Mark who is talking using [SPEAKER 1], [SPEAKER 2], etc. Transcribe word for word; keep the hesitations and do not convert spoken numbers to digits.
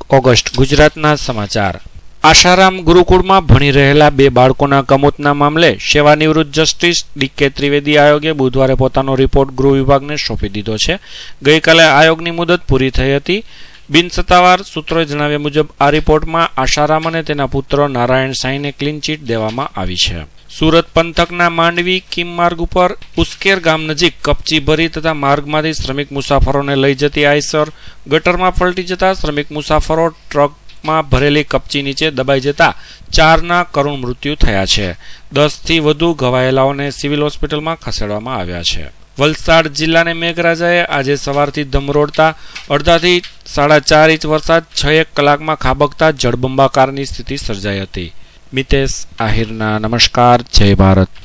[SPEAKER 1] August ગુજરાતના સમાચાર। આશારામ ગુરુકુળમાં ભણી રહેલા બે બાળકોના કમોતના મામલે સેવાનિવૃત્ત જસ્ટિસ ડી કે ત્રિવેદી આયોગે બુધવારે પોતાનો રિપોર્ટ ગૃહ વિભાગને સોંપી દીધો છે। ગઈકાલે આયોગની મુદત પૂરી થઈ હતી। બિનસત્તાવાર સૂત્રોએ જણાવ્યા મુજબ આ રિપોર્ટમાં આશારામ અને તેના પુત્ર નારાયણ સાંઈને ક્લીન ચીટ દેવામાં આવી છે। સુરત પંથકના માંડવી કીમ માર્ગ ઉપર ઉસ્કેર ગામ નજીક કપચી ભરી તથા માર્ગમાંથી શ્રમિક મુસાફરોને લઈ જતી આઈસર ગટરમાં પલટી જતા શ્રમિક મુસાફરો ટ્રકમાં ભરેલી કપચી નીચે દબાઈ જતા ચારના કરુણ મૃત્યુ થયા છે। દસ થી વધુ ઘવાયેલાઓને સિવિલ હોસ્પિટલમાં ખસેડવામાં આવ્યા છે। વલસાડ જિલ્લાને મેઘરાજાએ આજે સવારથી ધમરોડતા અડધાથી સાડા ચાર ઇંચ વરસાદ છ એક કલાકમાં ખાબકતા જળબંબાકારની સ્થિતિ સર્જાઈ હતી। મિતેશ આહિરના નમસ્કાર, જય ભારત।